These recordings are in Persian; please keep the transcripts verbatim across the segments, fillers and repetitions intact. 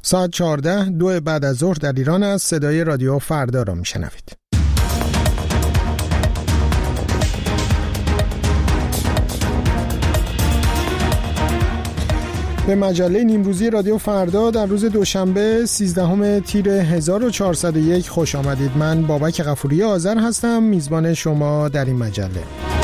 ساعت چهارده دو بعد از ظهر در ایران است. صدای رادیو فردا را میشنوید. به مجله نیمروزی رادیو فردا در روز دوشنبه سیزدهم تیر هزار و چهارصد و یک خوش آمدید. من بابک غفوری آذر هستم، میزبان شما در این مجله.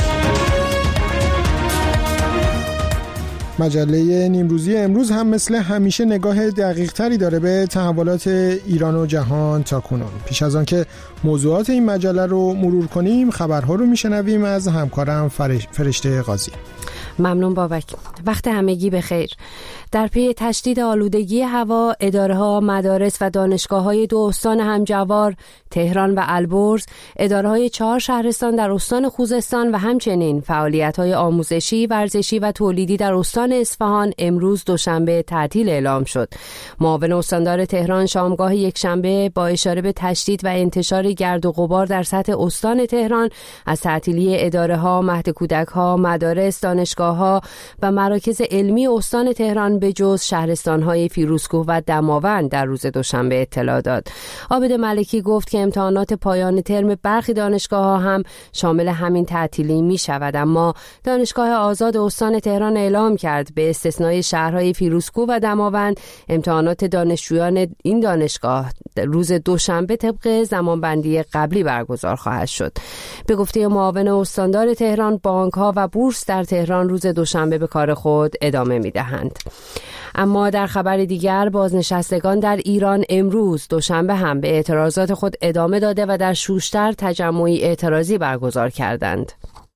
مجله نیمروزی امروز هم مثل همیشه نگاه دقیق تری داره به تحولات ایران و جهان تا کنون. پیش از آن که موضوعات این مجله رو مرور کنیم، خبرها رو میشنویم از همکارم فرش... فرشته قاضی. ممنون بابک. وقت همگی بخیر. در پی تشدید آلودگی هوا، اداره‌ها، مدارس و دانشگاه‌های دو استان همجوار، تهران و البرز، اداره‌های چهار شهرستان در استان خوزستان و همچنین فعالیت‌های آموزشی، ورزشی و تولیدی در استان اصفهان امروز دوشنبه تعطیل اعلام شد. معاون استاندار تهران شامگاه یکشنبه با اشاره به تشدید و انتشار گرد و غبار در سطح استان تهران از تعطیلی اداره‌ها، مهد کودک‌ها، مدارس، دانشگاه‌ها و مراکز علمی استان تهران به جز شهرستان‌های فیروزکوه و دماوند در روز دوشنبه اطلاع داد. عابد ملکی گفت که امتحانات پایان ترم برخی دانشگاه‌ها هم شامل همین تعطیلی می‌شود، اما دانشگاه آزاد استان تهران اعلام کرد به استثنای شهرهای فیروزکوه و دماوند امتحانات دانشجویان این دانشگاه روز دوشنبه طبق زمانبندی قبلی برگزار خواهد شد. به گفته معاون استاندار تهران، بانک‌ها و بورس در تهران روز دوشنبه به کار خود ادامه می‌دهند. اما در خبر دیگر، بازنشستگان در ایران امروز دوشنبه هم به اعتراضات خود ادامه داده و در شوشتر تجمعی اعتراضی برگزار کردند.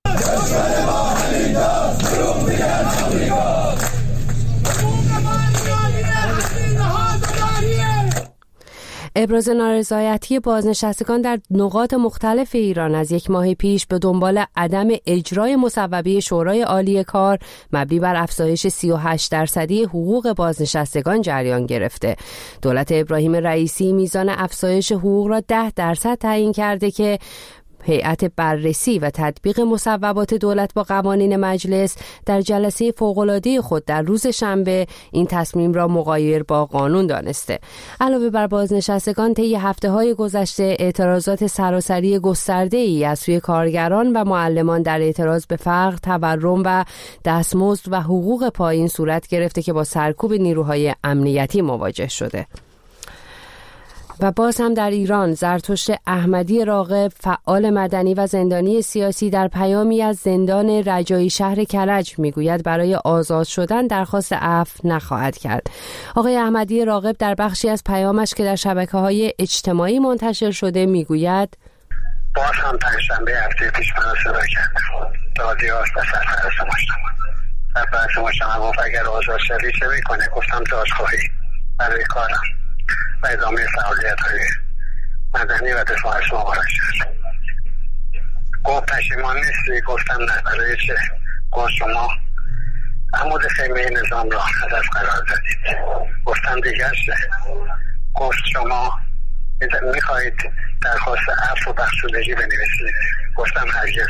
ابراز نارضایتی بازنشستگان در نقاط مختلف ایران از یک ماه پیش به دنبال عدم اجرای مصوبه شورای عالی کار مبنی بر افزایش سی و هشت درصدی حقوق بازنشستگان جریان گرفته. دولت ابراهیم رئیسی میزان افزایش حقوق را ده درصد تعیین کرده که هیئت بررسی و تطبیق مصوبات دولت با قوانین مجلس در جلسه فوق‌العاده خود در روز شنبه این تصمیم را مغایر با قانون دانسته. علاوه بر بازنشستگان، طی هفته‌های گذشته اعتراضات سراسری گسترده‌ای از سوی کارگران و معلمان در اعتراض به فقر، تورم و دستمزد و حقوق پایین صورت گرفته که با سرکوب نیروهای امنیتی مواجه شده. و باز هم در ایران، زرتشت احمدی راغب، فعال مدنی و زندانی سیاسی، در پیامی از زندان رجایی شهر کرج میگوید برای آزاد شدن درخواست عفو نخواهد کرد. آقای احمدی راغب در بخشی از پیامش که در شبکه‌های اجتماعی منتشر شده میگوید: باز هم پنجشنبه هفته پیش من را صدا کرد. دادیاز و سرپرست مجتمع. سرپرست مجتمع گفت اگر آزاد شوی چه میکنه؟ گفتم دادخواهی برای کارم و ادامه فعالیت های مدنی و دفاع از مبارک شد. گفت پشیمان نیستی؟ گفتم نه. برای چه؟ گفت شما عمود خیمه نظام را هدف قرار دادید. گفتم دیگر چه؟ گفت شما میخواهید درخواست عفو و بخشودگی بنویسید. گفتم هرگز.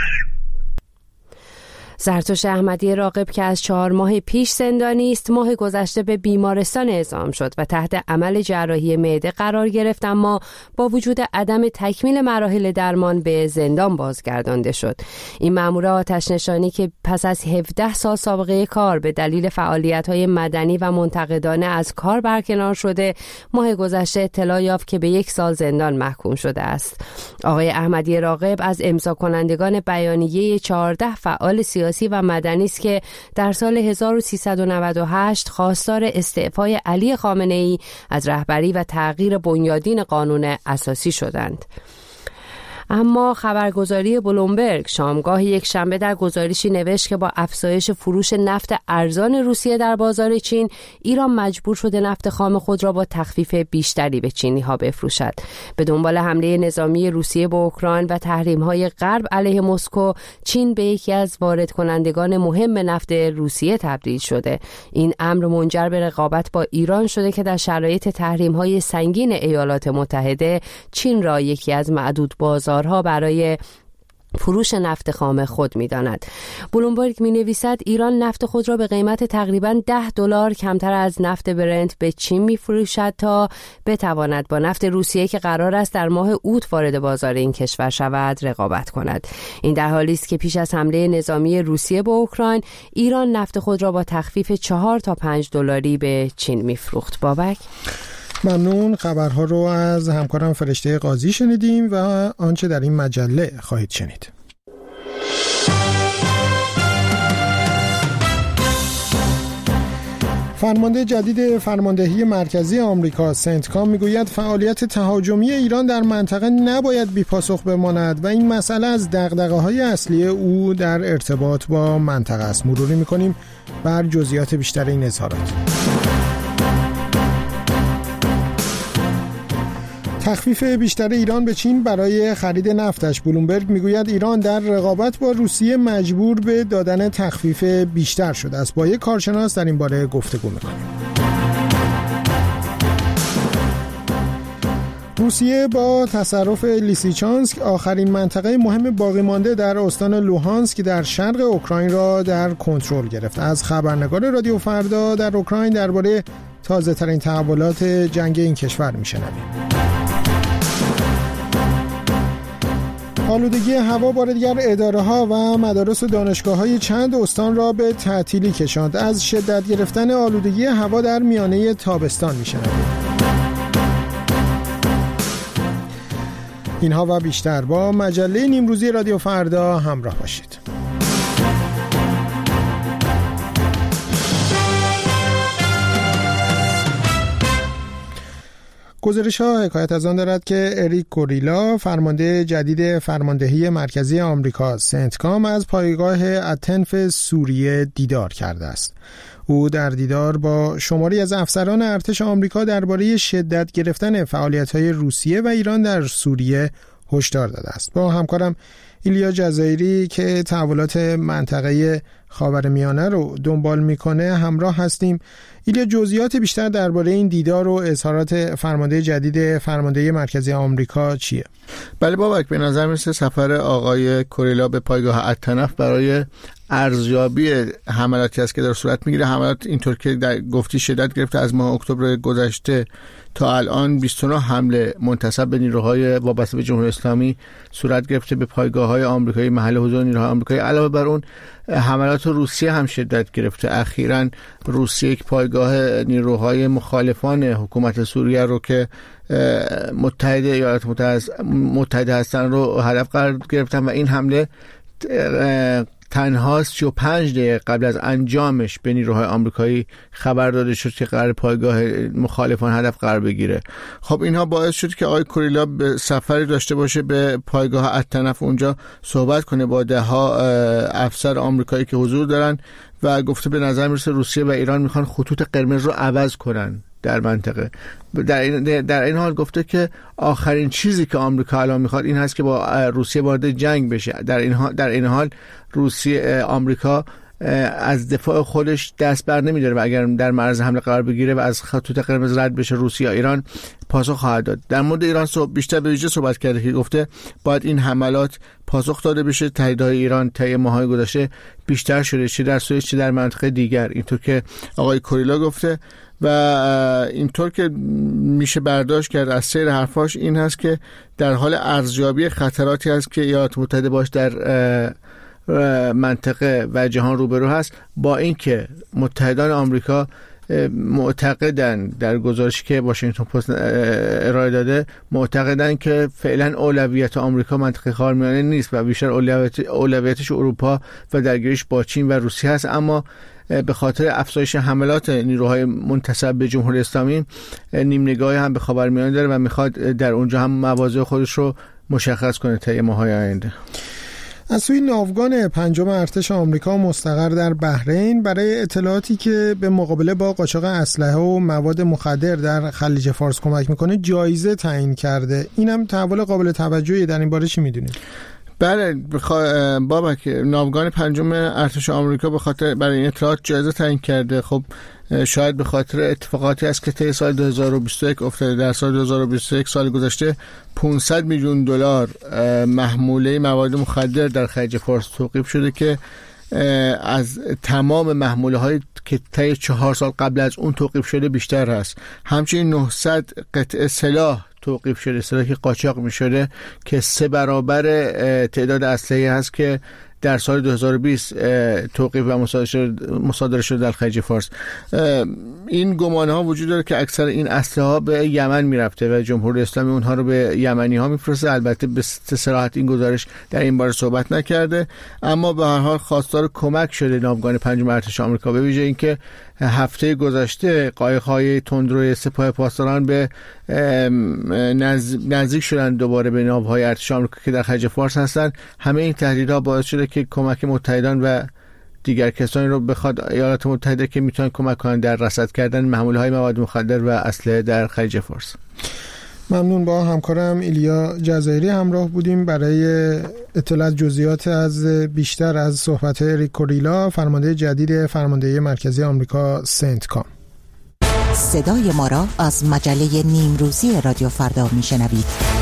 زرتشت احمدی راغب که از چهار ماه پیش زندانی است، ماه گذشته به بیمارستان اعزام شد و تحت عمل جراحی معده قرار گرفت، اما با وجود عدم تکمیل مراحل درمان به زندان بازگردانده شد. این مأمور آتش نشانی که پس از هفده سال سابقه کار به دلیل فعالیت‌های مدنی و منتقدانه از کار برکنار شده، ماه گذشته اطلاع یافت که به یک سال زندان محکوم شده است. آقای احمدی راغب از امضا کنندگان بیانیه چهارده فعال سیاسی و مدنی است که در سال هزار و سیصد و نود و هشت خواستار استعفای علی خامنه‌ای از رهبری و تغییر بنیادین قانون اساسی شدند. اما خبرگزاری بلومبرگ شامگاه یک شنبه در گزارشی نوشت که با افزایش فروش نفت ارزان روسیه در بازار چین، ایران مجبور شده نفت خام خود را با تخفیف بیشتری به چینی ها بفروشد. به دنبال حمله نظامی روسیه به اوکراین و تحریم های غرب علیه مسکو، چین به یکی از وارد کنندگان مهم نفت روسیه تبدیل شده. این امر منجر به رقابت با ایران شده که در شرایط تحریم های سنگین ایالات متحده، چین را یکی از معدود بازار ها برای فروش نفت خام خود می‌داند. بلومبرگ می‌نویسد ایران نفت خود را به قیمت تقریباً ده دلار کمتر از نفت برنت به چین می‌فروشد تا بتواند با نفت روسیه که قرار است در ماه اوت وارد بازار این کشور شود رقابت کند. این در حالی است که پیش از حمله نظامی روسیه به اوکراین ایران نفت خود را با تخفیف چهار تا پنج دلاری به چین می‌فروخت. بابک، ممنون. خبرها رو از همکارم فرشته قاضی شنیدیم و آنچه در این مجله خواهید شنید. فرمانده جدید فرماندهی مرکزی آمریکا سنتکام میگوید فعالیت تهاجمی ایران در منطقه نباید بی‌پاسخ بماند و این مسئله از دغدغه‌های اصلی او در ارتباط با منطقه است. مروری می‌کنیم بر جزئیات بیشتر این اظهارات. تخفیف بیشتر ایران به چین برای خرید نفتش. بلومبرگ میگوید ایران در رقابت با روسیه مجبور به دادن تخفیف بیشتر شده است. با یک کارشناس در این باره گفتگو میکنیم. روسیه با تصرف لیسیچانسک آخرین منطقه مهم باقی مانده در استان لوهانسک در شرق اوکراین را در کنترل گرفت. از خبرنگار رادیو فردا در اوکراین درباره تازه ترین تحولات جنگ این کشور میشنویم. آلودگی هوا بار دیگر اداره‌ها و مدارس و دانشگاه‌های چند استان را به تعطیلی کشاند. از شدت گرفتن آلودگی هوا در میانه تابستان می‌شنوید. اینها و بیشتر با مجله نیمروزی رادیو فردا همراه باشید. گزارش‌ها حکایت از آن دارد که اریک کوریلا فرمانده جدید فرماندهی مرکزی آمریکا سنتکام از پایگاه اتنف سوریه دیدار کرده است. او در دیدار با شماری از افسران ارتش آمریکا درباره شدت گرفتن فعالیت‌های روسیه و ایران در سوریه هشدار داده است. با همکارم ایلیا جزایری که تحولات منطقه خاورمیانه رو دنبال میکنه همراه هستیم. ایلیا، جزئیات بیشتر درباره این دیدار و اظهارات فرمانده جدید فرماندهی مرکزی آمریکا چیه؟ بله بابک، به نظر میرسه سفر آقای کوریلا به پایگاه اتنف برای ارزیابی حملاتی است که در صورت میگیره. حملات اینطور که در گفتی شدت گرفته، از ماه اکتبر گذشته تا الان بیست و نه حمله منتسب به نیروهای وابسته به جمهوری اسلامی صورت گرفته به پایگاه‌های آمریکایی محل حضور نیروهای آمریکایی. علاوه بر اون حملات روسیه هم شدت گرفته. اخیراً روسیه یک پایگاه نیروهای مخالفان حکومت سوریه رو که متحد ایالات متحده هستن رو هدف قرار گرفتن و این حمله تنها سی و پنج دقیقه قبل از انجامش به نیروهای آمریکایی خبر داده شد که قرار پایگاه مخالفان هدف قرار بگیره. خب اینها باعث شد که آقای کوریلا به سفری داشته باشه به پایگاه اتنف، اونجا صحبت کنه با ده ها افسر آمریکایی که حضور دارن و گفته به نظر میرسه روسیه و ایران میخوان خطوط قرمز رو عوض کنن در منطقه. در این, در این حال گفته که آخرین چیزی که آمریکا الان میخواد این هست که با روسیه وارد جنگ بشه. در این حال در این حال روسیه آمریکا از دفاع خودش دست بر نمیداره و اگر در معرض حمله قرار بگیره و از خطوط قرمز رد بشه روسیه یا ایران پاسخ خواهد داد. در مورد ایران صحب بیشتر به ویژه صحبت کرده که گفته باید این حملات پاسخ داده بشه. تهدیدهای ایران طی ماه‌های گذشته بیشتر شده، چه در سوریه چه در منطقه دیگر، اینطور که آقای کوریلا گفته. و اینطور که میشه برداشت کرد از سیر حرفاش این هست که در حال ارزیابی خطراتی هست که ایالات متحده باش در منطقه و جهان روبرو هست، با اینکه متحدان آمریکا معتقدن در گزارشی که واشنگتن پست ارائه داده معتقدن که فعلا اولویت آمریکا منطقه خاورمیانه نیست و بیشتر اولویت اولویتش اروپا و درگیریش با چین و روسیه هست، اما به خاطر افزایش حملات نیروهای منتسب به جمهوری اسلامی نیم نگاهی هم به خاورمیانه داره و میخواد در اونجا هم مواضع خودش رو مشخص کنه طی ماه‌های آینده. از سوی ناوگان پنجم ارتش آمریکا مستقر در بحرین برای اطلاعاتی که به مقابله با قاچاق اسلحه و مواد مخدر در خلیج فارس کمک میکنه جایزه تعیین کرده. اینم تحول قابل توجهی. در این باره چی میدونید؟ بله بخوا... بابک ناوگان پنجم ارتش آمریکا به خاطر برای این اطلاعات جایزه تعیین کرده. خب شاید به خاطر اتفاقاتی است که طی سال دو هزار و بیست و یک افتاده. در سال دو هزار و بیست و یک سال گذشته پانصد میلیون دلار محموله مواد مخدر در خلیج فارس توقیف شده که از تمام محموله هایی که طی چهار سال قبل از اون توقیف شده بیشتر هست. همچنین نهصد قطعه سلاح توقیف شده، سلاحی که قاچاق می شده که سه برابر تعداد اسلحه‌ای هست که در سال دو هزار و بیست توقیف و مصادره شده در خلیج فارس. این گمانه ها وجود داره که اکثر این اسلحه ها به یمن میرفته و جمهوری اسلامی اونها رو به یمنی ها میفرسته. البته به صراحت این گزارش در این باره صحبت نکرده، اما به هر حال خواستار کمک شده ناوگان پنجم ارتش آمریکا. به ویژه اینکه هفته گذشته قایق‌های تندروی سپاه پاسداران به نزدیک شدن دوباره به ناوهای ارتش آمریکا که در خلیج فارس هستند. همه این تهدیدها باعث شده که کمک متحدان و دیگر کسانی رو بخواد ایالات متحده که میتونن کمک کنن در رصد کردن محموله‌های مواد مخدر و اسلحه در خلیج فارس. ممنون. با همکارم ایلیا جزایری همراه بودیم برای اطلاع جزئیات از بیشتر از صحبت اریک کوریلا، فرمانده جدید فرماندهی مرکزی آمریکا سنتکام. صدای ما را از مجله نیمروزی رادیو فردا میشنوید.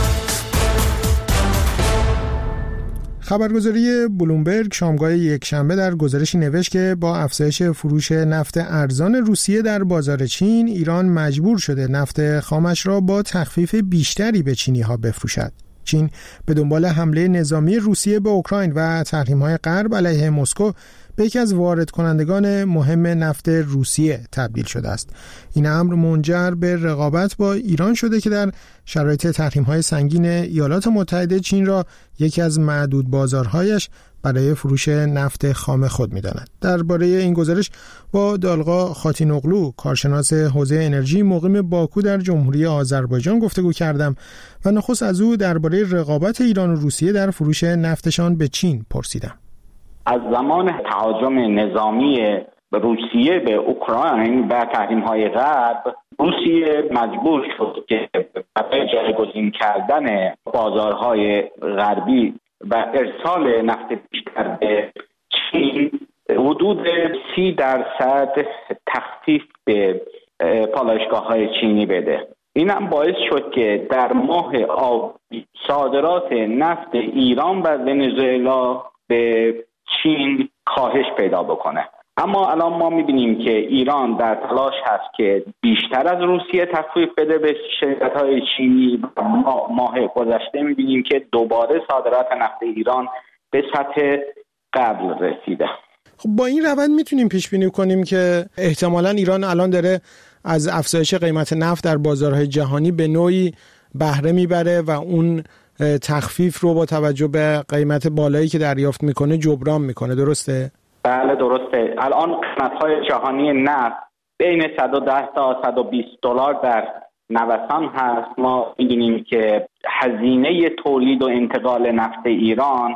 خبرگزاری بلومبرگ شامگاه یکشنبه در گزارشی نوشت که با افزایش فروش نفت ارزان روسیه در بازار چین، ایران مجبور شده نفت خامش را با تخفیف بیشتری به چینی‌ها بفروشد. چین به دنبال حمله نظامی روسیه به اوکراین و تحریم‌های غرب علیه مسکو به یکی از وارد کنندگان مهم نفت روسیه تبدیل شده است. این امر منجر به رقابت با ایران شده که در شرایط تحریم‌های سنگین ایالات متحده چین را یکی از معدود بازارهایش برای فروش نفت خام خود می‌داند. درباره این گزارش با دالغا خاتینوغلو، کارشناس حوزه انرژی مقیم باکو در جمهوری آذربایجان گفتگو کردم و نخست از او درباره رقابت ایران و روسیه در فروش نفتشان به چین پرسیدم. از زمان تهاجم نظامی روسیه به اوکراین و تحریم‌های غرب، روسیه مجبور شد که برای جایگزین کردن بازارهای غربی و ارسال نفت بیشتر به چین حدود سی درصد تخفیف به پالایشگاه‌های چینی بده. این هم باعث شد که در ماه آبی صادرات نفت ایران و ونزوئلا به چین کاهش پیدا بکنه. اما الان ما میبینیم که ایران در تلاش هست که بیشتر از روسیه تخفیف بده به شرکت‌های چینی. ما ماه گذشته میبینیم که دوباره صادرات نفت ایران به سطح قبل رسیده. خب با این روند میتونیم پیش بینی کنیم که احتمالاً ایران الان داره از افزایش قیمت نفت در بازارهای جهانی به نوعی بهره میبره و اون تخفیف رو با توجه به قیمت بالایی که دریافت میکنه جبران میکنه. درسته؟ بله درسته. الان قیمت‌های جهانی نفت بین صد و ده تا صد و بیست دلار در نوسان هست. ما می‌دونیم که هزینه تولید و انتقال نفت ایران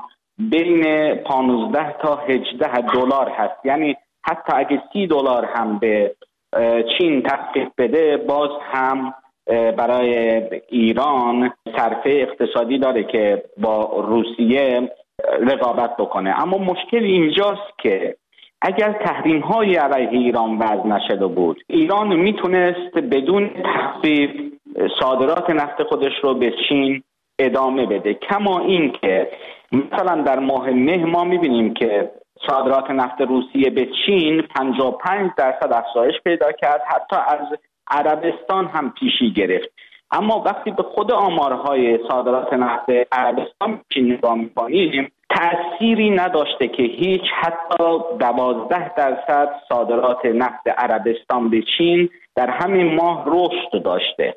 بین پانزده تا هجده دلار هست. یعنی حتی اگه سی دلار هم به چین تخفیف بده، باز هم برای ایران صرفه اقتصادی داره که با روسیه رقابت بکنه. اما مشکل اینجاست که اگر تحریم‌های علیه ایران وضع نشده بود، ایران میتونست بدون تخفیف صادرات نفت خودش رو به چین ادامه بده. کما این که مثلا در ماه مه ما میبینیم که صادرات نفت روسیه به چین پنجاه و پنج درصد افزایش پیدا کرد، حتی از عربستان هم پیشی گرفت. اما وقتی به خود آمارهای صادرات نفت عربستان چین نگاه می‌کنیم، تأثیری نداشته که هیچ حتی دوازده درصد صادرات نفت عربستان به چین در همین ماه رشد داشته.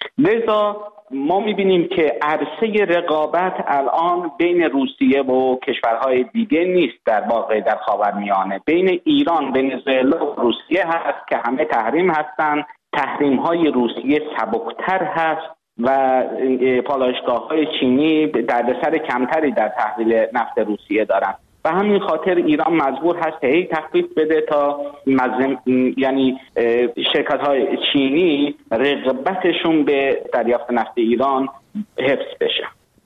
لذا ما می‌بینیم که عرصه رقابت الان بین روسیه و کشورهای دیگه نیست، در واقع در خاورمیانه بین ایران، ونزوئلا و روسیه هست که همه تحریم هستند. تحریم‌های روسیه سبکتر هست و پالایشگاه‌های چینی دردسر کمتری در تحویل نفت روسیه دارن. و همین خاطر ایران مجبور هست هی تخفیف بده تا مزم... یعنی شرکت‌های چینی رغبتشون به دریافت نفت ایران حفظ بشه.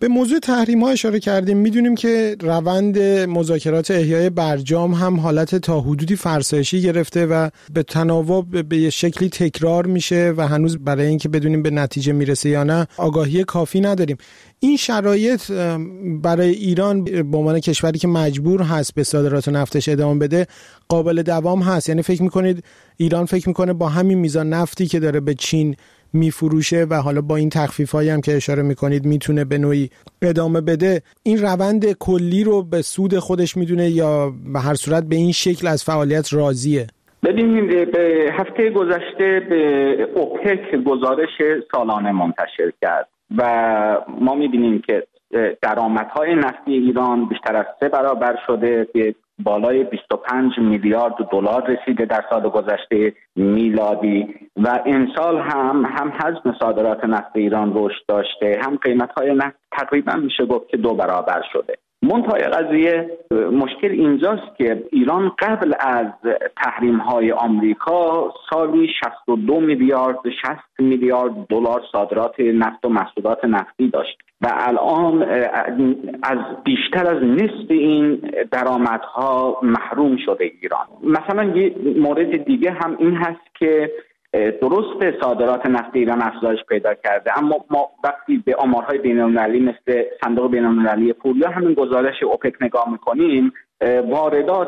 به موضوع تحریم ها اشاره کردیم. میدونیم که روند مذاکرات احیای برجام هم حالت تا حدودی فرسایشی گرفته و به تناوب به یه شکلی تکرار میشه و هنوز برای اینکه بدونیم به نتیجه میرسه یا نه آگاهی کافی نداریم. این شرایط برای ایران به عنوان کشوری که مجبور هست به صادرات نفتش ادامه بده قابل دوام هست؟ یعنی فکر میکنید ایران فکر میکنه با همین میزان نفتی که داره به چین میفروشه و حالا با این تخفیفایی هم که اشاره میکنید میتونه به نوعی ادامه بده، این روند کلی رو به سود خودش میدونه یا به هر صورت به این شکل از فعالیت راضیه؟ ببینید، به هفته گذشته به اوپک گزارش سالانه منتشر کرد و ما میبینیم که درآمدهای نفتی ایران بیشتر از سه برابر شده، به بالای بیست و پنج میلیارد دلار رسیده در سال گذشته میلادی و امسال هم هم حجم صادرات نفت ایران رشد داشته، هم قیمت‌های نفت تقریبا میشه گفت که دو برابر شده. منتهای قضیه مشکل اینجاست که ایران قبل از تحریم‌های آمریکا سالی شصت و دو میلیارد شصت میلیارد دلار صادرات نفت و محصولات نفتی داشت و الان از بیشتر از نصف این درآمدها محروم شده ایران. مثلا یه مورد دیگه هم این هست که درست صادرات نفت ایران افزایش پیدا کرده، اما ما وقتی به آمارهای بین‌المللی مثل صندوق بین‌المللی پول یا همین گزارش اوپک نگاه میکنیم، واردات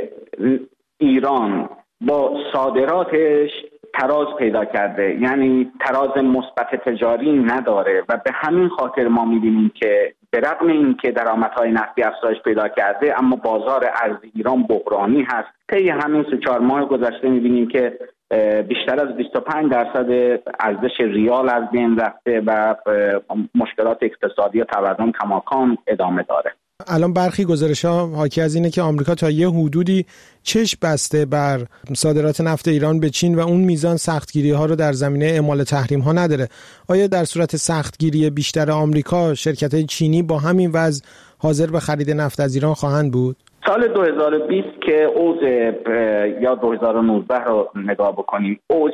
ایران با صادراتش تراز پیدا کرده، یعنی تراز مثبت تجاری نداره و به همین خاطر ما می‌بینیم که به رغم اینکه درآمدهای نفتی افزایش پیدا کرده اما بازار ارز ایران بحرانی هست. طی همین سه چهار ماه گذشته می‌بینیم که بیشتر از بیست و پنج درصد ارزش ریال از بین رفته و مشکلات اقتصادی و تورم کماکان ادامه داره. الان برخی گزارش‌ها حاکی از اینه که آمریکا تا یه حدودی چشم بسته بر صادرات نفت ایران به چین و اون میزان سختگیری‌ها رو در زمینه اعمال تحریم‌ها نداره. آیا در صورت سختگیری بیشتر آمریکا شرکت‌های چینی با همین وضع حاضر به خرید نفت از ایران خواهند بود؟ سال دو هزار و بیست که اوج یا دو هزار و نوزده رو نگاه بکنیم، اوج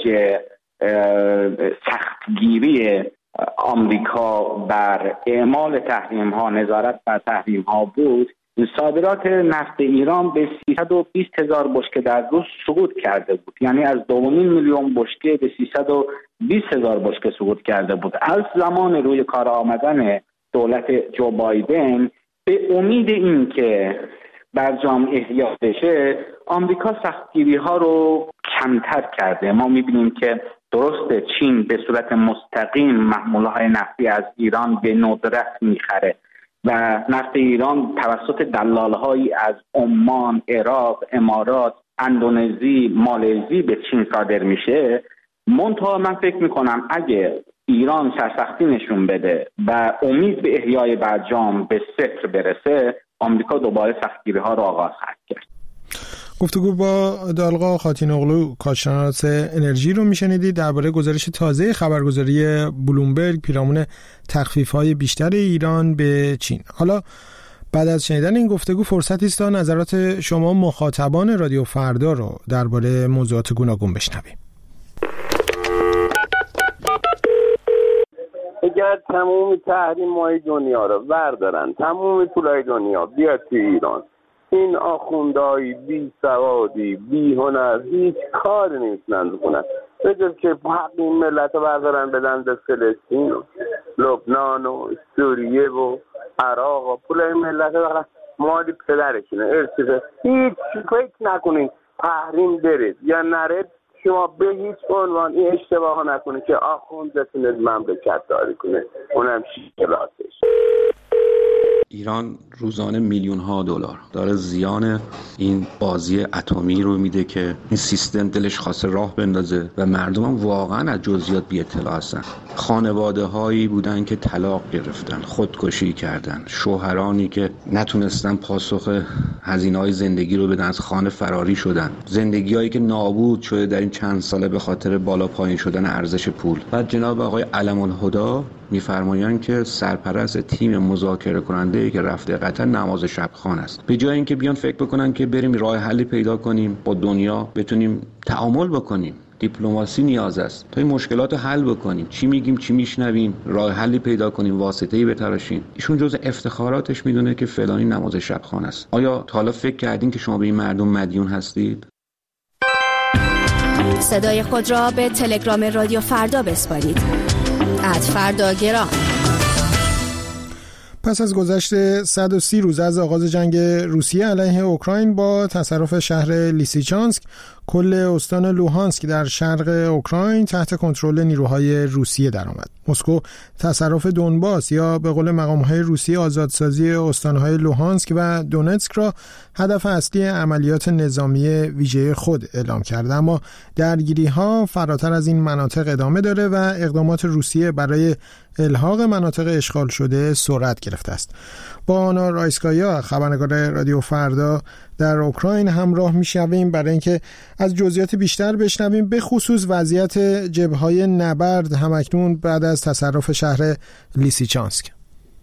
سختگیری آمریکا بر اعمال تحریم ها، نظارت بر تحریم ها بود، صادرات نفت ایران به سیصد و بیست هزار بشکه در روز سقوط کرده بود، یعنی از دو میلیون بشکه به سیصد و بیست هزار بشکه سقوط کرده بود. از زمان روی کار آمدن دولت جو بایدن به امید این که برجام احیا بشه، آمریکا سختگیری ها رو کمتر کرده. ما میبینیم که درسته چین به صورت مستقیم محمولهای نفتی از ایران به ندرت میخره و نفت ایران توسط دلالهایی از عمان، عراق، امارات، اندونزی، مالزی به چین صادر میشه. منتها من فکر میکنم اگه ایران سرسختی نشون بده و امید به احیای برجام به صفر برسه، آمریکا دوباره سختگیری ها را آغاز خواهد کرد. گفتگو با دالقا خاتینوغلو، کارشناس انرژی رو میشنیدید درباره گزارش تازه خبرگزاری بلومبرگ پیرامون تخفیف‌های بیشتر ایران به چین. حالا بعد از شنیدن این گفتگو فرصتی است تا نظرات شما مخاطبان رادیو فردا رو درباره موضوعات گوناگون بشنویم. اگر تمام تحریم‌های دنیا رو بردارن، تمام پولای دنیا بیاد تو ایران، این آخوندهای بی سوادی بی هنر هیچ کاری نمیتونن بکنن به جز که حق این ملت رو بردارن بدن به فلسطین و لبنان و سوریه و عراق و پولای ملت رو مالی پدرشونه ارسیده. هیچ فکر نکنین تحریم برید یا نرید، شما به هیچ عنوان این اشتباه نکنید که آخوند بتونه مملکت داری کنه، اونم شکلاتش. ایران روزانه میلیون ها دلار داره زیان این بازی اتمی رو میده که این سیستم دلش خواسته راه بندازه و مردم هم واقعا از جزئیات بی اطلاع هستن. خانواده هایی بودن که طلاق گرفتن، خودکشی کردن، شوهرانی که نتونستن پاسخ هزینه های زندگی رو بدن، از خانه فراری شدن، زندگی هایی که نابود شده در این چند ساله به خاطر بالا پایین شدن ارزش پول. بعد جناب آقای علم الهدی میفرمایند که سرپرست تیم مذاکره کننده که رفته قطر نماز شب خوان است. به جای اینکه بیان فکر بکنن که بریم راه حلی پیدا کنیم با دنیا بتونیم تعامل بکنیم، دیپلماسی نیاز است تا این مشکلات رو حل بکنیم. چی میگیم، چی میشنویم، راه حلی پیدا کنیم، واسطه‌ای بتراشیم. ایشون جز افتخاراتش میدونه که فلانی نماز شبخوان است. آیا تا حالا فکر کردین که شما به این مردم مدیون هستید؟ صدای خود را به تلگرام رادیو فردا بسپارید. ات فردا گرام. پس از گذشت صد و سی روز از آغاز جنگ روسیه علیه اوکراین با تصرف شهر لیسیچانسک، کل استان لوهانسک در شرق اوکراین تحت کنترل نیروهای روسیه درآمد. مسکو تصرف دونباس یا به قول مقام‌های روسی آزادسازی استان‌های لوهانسک و دونتسک را هدف اصلی عملیات نظامی ویژه خود اعلام کرد، اما درگیری‌ها فراتر از این مناطق ادامه داره و اقدامات روسیه برای الحاق مناطق اشغال شده سرعت گرفته است. با آنا رایسکایا، خبرنگار رادیو فردا در اوکراین همراه می‌شویم برای اینکه از جزئیات بیشتر بشنویم، به خصوص وضعیت جبهه‌های نبرد همکنون بعد از تصرف شهر لیسیچانسک.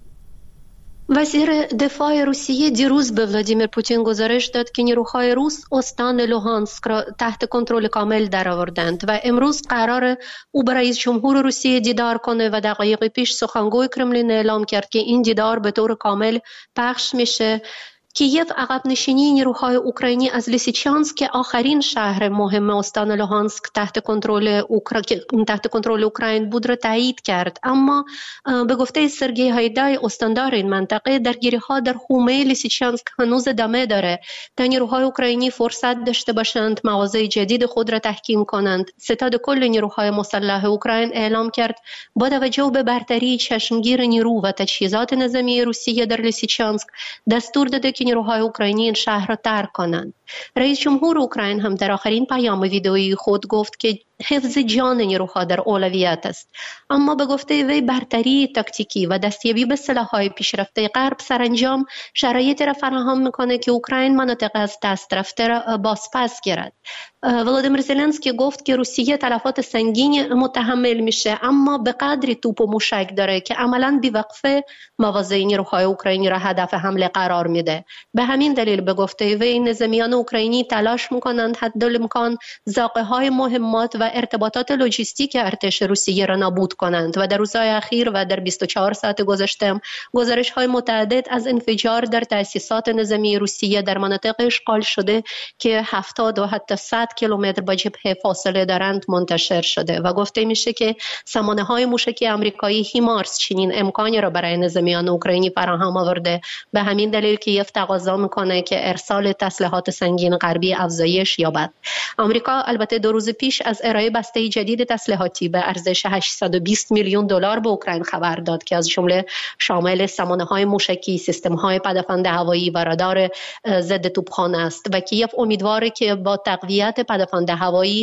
وزیر دفاع روسیه دیروز به ولادیمیر پوتین گزارش داد که نیروهای روس استان لوهانسک را تحت کنترل کامل درآوردند و امروز قرار او با رئیس جمهور روسیه دیدار کنه و دقایق پیش سخنگوی کرملین اعلام کرد که این دیدار به طور کامل پخش میشه. کیف عقب نشینی نیروهای اوکراینی از لیسیچانسک که آخرین شهر مهم استان لوهانسک تحت کنترل اوکر... تحت کنترل اوکراین بود را تایید کرد، اما به گفته سرگئی هایدای استاندار این منطقه، درگیری‌ها در حومه لیسیچانسک هنوز ادامه داره تا نیروهای اوکراینی فرصت داشته باشند مواضع جدید خود را تحکیم کنند. ستاد کل نیروهای مسلح اوکراین اعلام کرد با توجه به برتری چشمگیر نیرو و تجهیزات نظامی روسیه در لیسیچانسک دستور داده که نیروهای اوکراینی این شهر را ترک کنند. رئیس جمهور اوکراین هم در آخرین پیام ویدئویی خود گفت که حفظ جان نیروها در اولویت است، اما به گفته وی برتری تاکتیکی و دستیابی به سلاح‌های پیشرفته غرب سرانجام شرایطی را فراهم می‌کنه که اوکراین مناطق از دست رفته را بازپس گیرد. ولادیمیر زلنسکی گفت که روسیه تلفات سنگین متحمل میشه، اما به قدری توپ و موشک داره که عملاً بی‌وقفه مواضع نیروهای اوکراینی را هدف حمله قرار میده. به همین دلیل به گفته وی نظامیان اوکراینی تلاش میکنند حدالامکان زاغه‌های مهمات و ارتباطات لوجستیک ارتش روسیه را نابود کنند و در روزهای اخیر و در بیست و چهار ساعت گذشته گزارش‌های متعدد از انفجار در تأسیسات نظامی روسیه در مناطق اشغال شده که هفتاد و حتی صد کیلومتر با جبهه فاصله دارند منتشر شده و گفته میشه که سامانه‌های موشکی آمریکایی هیمارس چنین امکانی را برای نظامیان اوکراینی فراهم آورده. به همین دلیل کیف تقاضا میکنه که ارسال تسلیحات سنگین غربی افزایش یابد. آمریکا البته دو روز پیش از ارائه بسته جدید تسلیحاتی به ارزش هشتصد و بیست میلیون دلار به اوکراین خبر داد که از جمله شامل سامانه‌های موشکی، سیستم‌های پدافند هوایی و رادار ضد توپخانه است و کیف امیدواره که با تقویت پدافند هوایی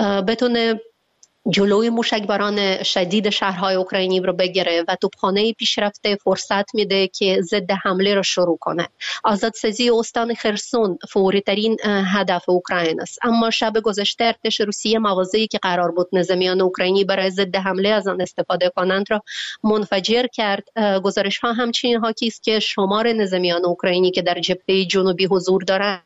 بتونه جلوی موشکباران شدید شهرهای اوکراینی رو بگیره و توپخانه پیشرفته فرصت میده که ضد حمله رو شروع کنه. آزادسازی استان خرسون فوری ترین هدف اوکراین است، اما شب گذشته ارتش روسیه مواضعی که قرار بود نظامیان اوکراینی برای ضد حمله از آن استفاده کنند را منفجر کرد. گزارش ها همچنین حاکی است که شمار نظامیان اوکراینی که در جبهه جنوبی حضور دارند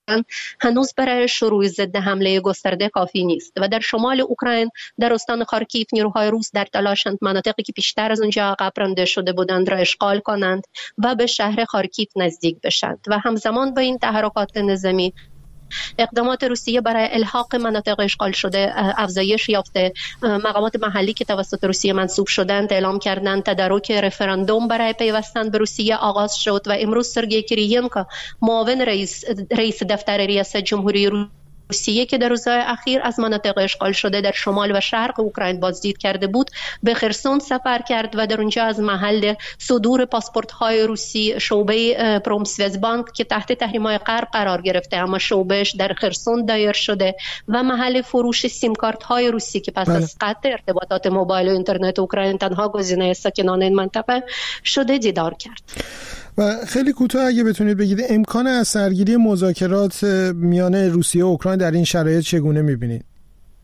هنوز برای شروع ضد حمله گسترده کافی نیست و در شمال اوکراین در استان خارکیف نیروهای روس در تلاشند مناطقی که پیشتر از اونجا عقب رانده شده بودند را اشغال کنند و به شهر خارکیف نزدیک بشند و همزمان با این تحرکات نظامی اقدامات روسیه برای الحاق مناطق اشغال شده افزایش یافته. مقامات محلی که توسط روسیه منصوب شدند اعلام کردند تدارک رفراندوم برای پیوستن به روسیه آغاز شد و امروز سرگئی کریینکو معاون رئیس رئیس دفتر ریاست جمهوری روسیه که در روزهای اخیر از مناطق اشغال شده در شمال و شرق اوکراین بازدید کرده بود به خرسون سفر کرد و در اونجا از محل صدور پاسپورت‌های روسی شعبه پرومسوزبانک که تحت تحریم‌های غرب قرار گرفته اما شعبهش در خرسون دایر شده و محل فروش سیم کارت‌های روسی که پس بله. از قطع ارتباطات موبایل و اینترنت اوکراین تنها گزینه ساکنان این منطقه شده دیدار کرد. و خیلی کوتاه اگه بتونید بگید امکان از سرگیری مذاکرات میان روسیه و اوکراین در این شرایط چگونه می‌بینید؟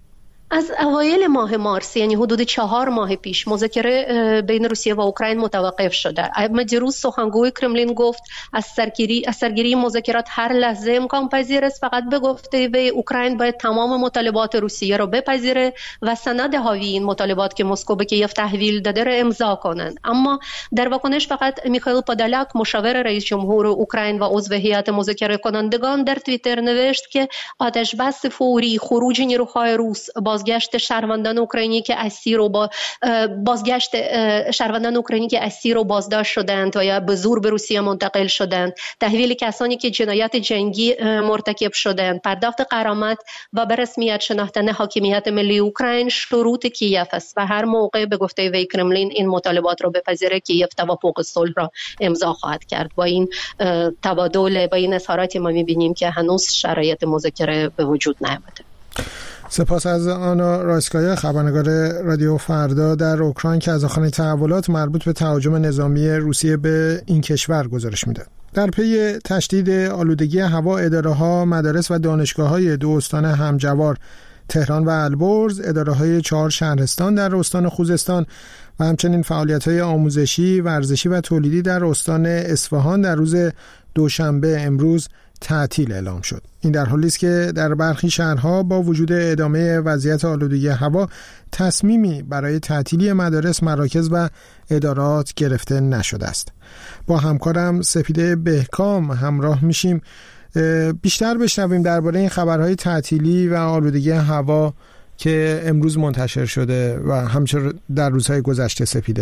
از اوایل ماه مارس، یعنی حدود چهار ماه پیش، مذاکره بین روسیه و اوکراین متوقف شده. اما دیروز سخنگوی کرملین گفت از سرگیری از سرگیری مذاکرات هر لحظه امکان پذیر است. فقط به گفته وی اوکراین باید تمام مطالبات روسیه را بپذیره و سند حاوی این مطالبات که مسکو به کیف تحویل داده را امضا کنند. اما در واکنش فقط میخائیل پودالیاک، مشاور رئیس جمهور اوکراین و عضو هیئت مذاکره کنندگان، در توییتر نوشت که آتش بس فوری، خروج نیروهای روس، بازگشت شهروندان اوکراینی که اسیر و با بازگشت شهروندان اوکراینی که اسیر و بازداشت شدند و یا به زور به روسیه منتقل شدند، تحویل کسانی که جنایت جنگی مرتکب شدند، پرداخت غرامت و به رسمیت شناختن حاکمیت ملی اوکراین شروط کیف است و هر موقع به گفته وی کرملین این مطالبات را بپذیره کیف توافق صلح را امضا خواهد کرد. با این تبادل، با این اظهاراتی ما می‌بینیم که هنوز شرایط مذاکره به وجود نیامده. سپاس از آنا رایسکایا، خبرنگار رادیو فردا در اوکراین که از آخرین تحولات مربوط به تهاجم نظامی روسیه به این کشور گزارش میده. در پی تشدید آلودگی هوا، اداره‌ها، مدارس و دانشگاه‌های دو استان همجوار تهران و البرز، اداره‌های چهار شهرستان در استان خوزستان و همچنین فعالیت‌های آموزشی، ورزشی و تولیدی در استان اصفهان در روز دوشنبه امروز تعطیل اعلام شد. این در حالی است که در برخی شهرها با وجود ادامه وضعیت آلودگی هوا تصمیمی برای تعطیلی مدارس، مراکز و ادارات گرفته نشده است. با همکارم سپیده بهکام همراه میشیم بیشتر بشنویم درباره این خبرهای تعطیلی و آلودگی هوا که امروز منتشر شده و همچنین در روزهای گذشته. سپیده،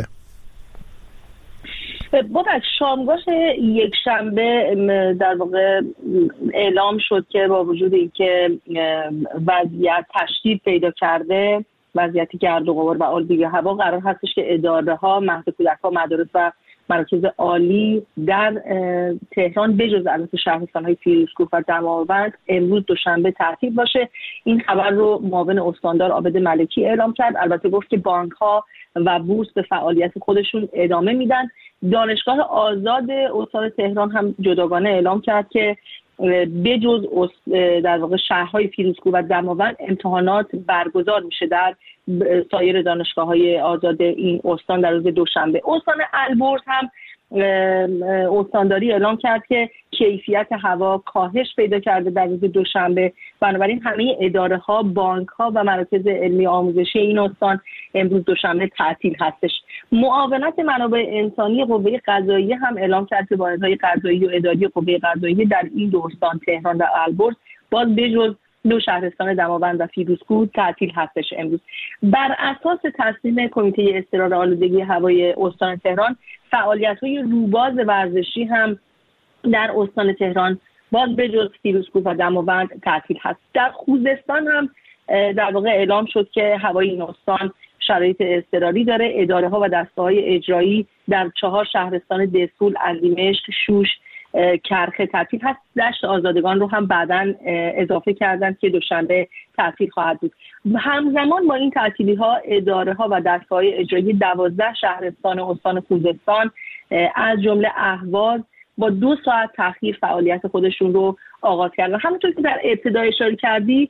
بابک، شامگاه یک شنبه در واقع اعلام شد که با وجود اینکه وضعیت تشدید پیدا کرده، وضعیت گرد و غبار و آلودگی هوا، قرار هستش که اداره‌ها، مهد کودک‌ها، مدارس و مراکز عالی در تهران بجز البته شهرستان‌های فیروزکوه و دماوند امروز دوشنبه تعطیل باشه. این خبر رو معاون استاندار عابد ملکی اعلام کرد. البته گفت که بانک‌ها و بورس به فعالیت خودشون ادامه میدن. دانشگاه آزاد استان تهران هم جداگانه اعلام کرد که بجز در واقع شهرهای فیروزکوه و دماوند امتحانات برگزار میشه در سایر دانشگاه‌های آزاد این استان در روز دوشنبه. استان البرز هم استانداری اعلام کرد که کیفیت هوا کاهش پیدا کرده در روز دوشنبه، بنابراین همه اداره‌ها، بانک‌ها و مراکز علمی آموزشی این استان امروز دوشنبه تعطیل هستش. معاونت منابع انسانی قوه قضاییه هم اعلام کرد که واحدهای قضایی و اداری قوه قضاییه در این دو استان تهران و البرز باز بجز دو شهرستان دماوند و فیروزکوه تعطیل هستش امروز. بر اساس تصمیم کمیته اضطرار آلودگی هوای استان تهران، فعالیت‌های روباز ورزشی هم در استان تهران باز بجز فیروزکوه و دماوند تعطیل هست. در خوزستان هم در واقع اعلام شد که هوای این استان شرایط اضطراری داره. اداره‌ها و دسته‌های اجرایی در چهار شهرستان دهسول، اندیمشق، شوش، کرخه تعطیل هست. دشت آزادگان رو هم بعداً اضافه کردن که دوشنبه تعطیل خواهد بود. همزمان با این تعطیلی‌ها، اداره‌ها و دسته‌های اجرایی دوازده شهرستان استان خوزستان از جمله اهواز با دو ساعت تأخیر فعالیت خودشون رو آغاز کردن. همونطور که در ابتدا اشاره کردی،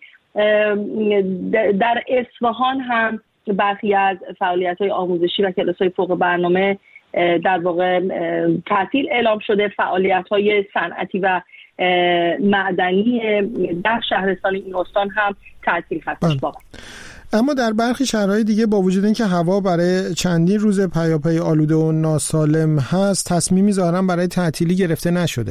در اصفهان هم برخی از فعالیت‌های آموزشی و کلاس‌های فوق برنامه در واقع تعطیل اعلام شده. فعالیت‌های صنعتی و معدنی در شهرستان این استان هم تعطیل هستش. بابا، اما در برخی شهرهای دیگه با وجود اینکه هوا برای چندین روز پیاپی آلوده و ناسالم هست، تصمیمی ظاهراً برای تعطیلی گرفته نشده.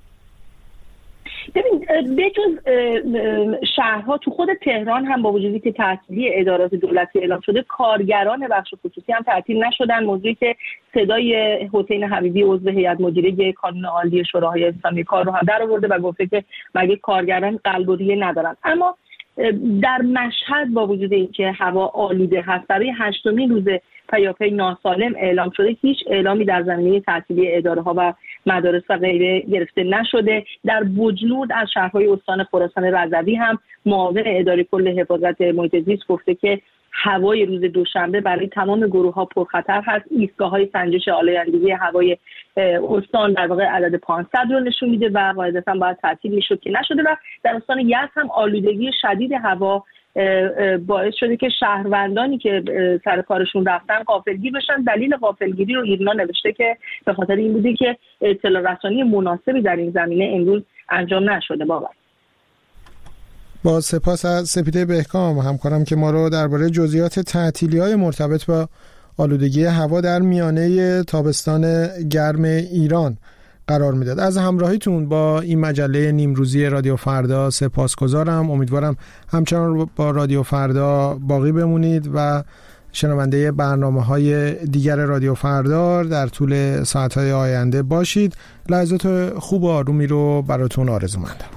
ببین، بجز شهرها، تو خود تهران هم با وجودی که تعطیلی ادارات دولتی اعلام شده، کارگران بخش خصوصی هم تعطیل نشدن. موضوعی که صدای حسین حبیبی عضو هیئت مدیره کانون عالی شوراهای اسلامی کار رو هم در آورده و گفته که مگه کارگران قلب و ریه ندارن. اما در مشهد با وجود اینکه هوا آلوده هست، برای هشتمین روز پیاپی ناسالم اعلام شده، هیچ اعلامی در زمینه تعطیلی اداره‌ها و مدارس و غیره گرفته نشده. در بجنورد از شهرهای استان خراسان رضوی هم معاون اداره کل حفاظت محیط زیست گفته که هوای روز دوشنبه برای تمام گروه‌ها پرخطر هست. ایستگاه‌های سنجش آلودگی هوای استان در واقع عدد پانصد رو نشون میده و قاعدتاً باید تعطیل میشد که نشده. و در استان یزد هم آلودگی شدید هوا باعث شده که شهروندانی که سر کارشون رفتن غافلگیر بشن. دلیل غافلگیری رو ایرنا نوشته که به خاطر این بوده که اطلاع رسانی مناسبی در این زمینه امروز انجام نشده. بابا با سپاس از سپیده بهکام همکارم که ما رو درباره جزئیات تعطیلی‌های مرتبط با آلودگی هوا در میانه تابستان گرم ایران قرار میداد. از همراهیتون با این مجله نیمروزی رادیو فردا سپاسگزارم. امیدوارم همچنان با رادیو فردا باقی بمونید و شنونده برنامه‌های دیگر رادیو فردا در طول ساعت‌های آینده باشید. لحظات خوب و آرومی رو براتون آرزو مندم.